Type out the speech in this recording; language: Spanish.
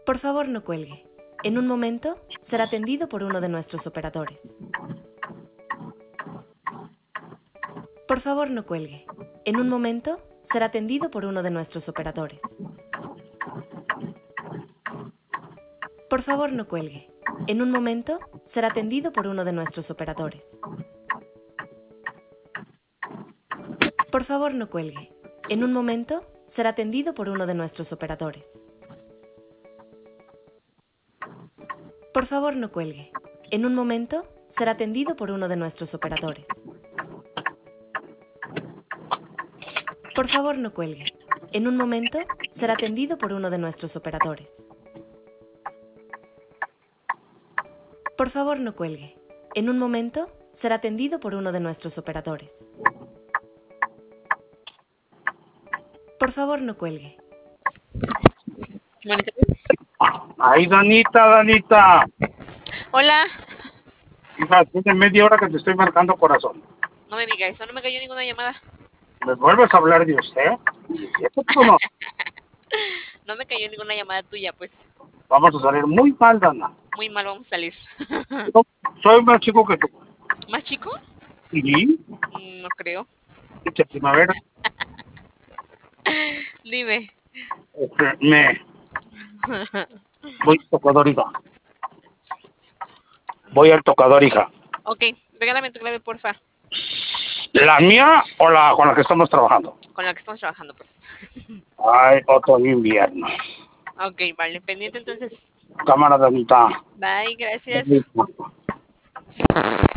Por favor, no cuelgue. En un momento, será atendido por uno de nuestros operadores. Por favor, no cuelgue. En un momento, será atendido por uno de nuestros operadores. Por favor, no cuelgue. En un momento, será atendido por uno de nuestros operadores. Por favor, no cuelgue. En un momento, será atendido por uno de nuestros operadores. Por favor, no cuelgue. En un momento, será atendido por uno de nuestros operadores. Por favor, no cuelgue. En un momento, será atendido por uno de nuestros operadores. Por favor, no cuelgue. En un momento, será atendido por uno de nuestros operadores. Por favor, no cuelgue. Mónica. Ay, Danita. Hola. Hija, tiene media hora que te estoy marcando, corazón. No me diga eso, no me cayó ninguna llamada. ¿Me vuelves a hablar de usted? ¿Eso tú no? No me cayó ninguna llamada tuya, pues. Vamos a salir muy mal, Dana. Muy mal vamos a salir. Yo soy más chico que tú. ¿Más chico? ¿Y? No creo. Dice primavera. Dime. Voy al tocador, hija. Voy al tocador, hija. Ok, regálame tu clave, porfa. ¿La mía o la con la que estamos trabajando? Con la que estamos trabajando, pues. Ay, otoño invierno. Ok, vale. Pendiente entonces. Cámara, Danita. Bye, gracias.